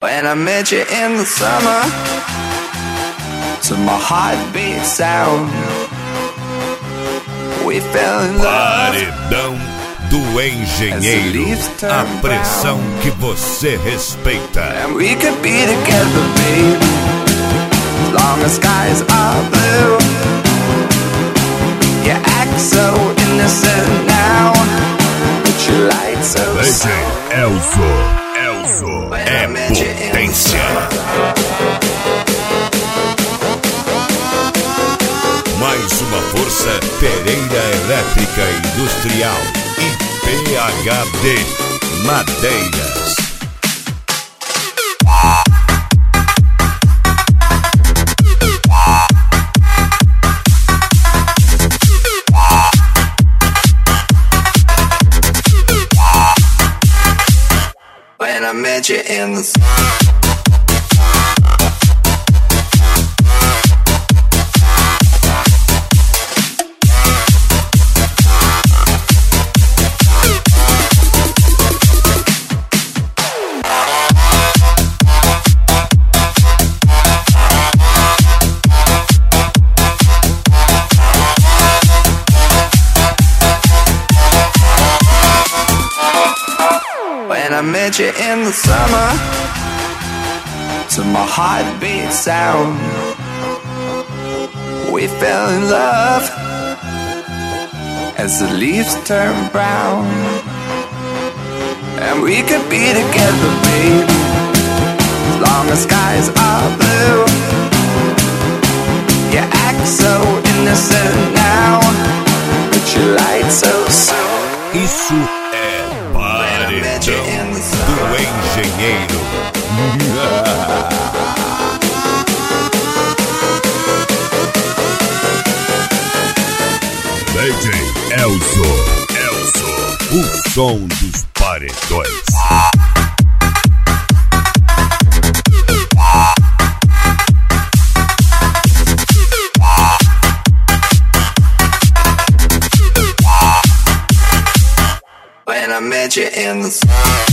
When I met you in the summer, to my heartbeat sound, we fell in love. Paredão do Engenheiro, a pressão que você respeita. And we could be together, baby, as long as skies are blue. You act so innocent now, but you lied so soon. Elzo é potência. Mais uma força Pereira Elétrica Industrial e PHD Madeiras. When I met you in the When I met you in the summer, to my heartbeat sound, we fell in love as the leaves turn brown. And we could be together, baby, as long as skies are blue. You act so innocent now, but you lied so soon. Isso é Paredão do Engenheiro. DJ Elzo, o som dos paredões. When I met you in the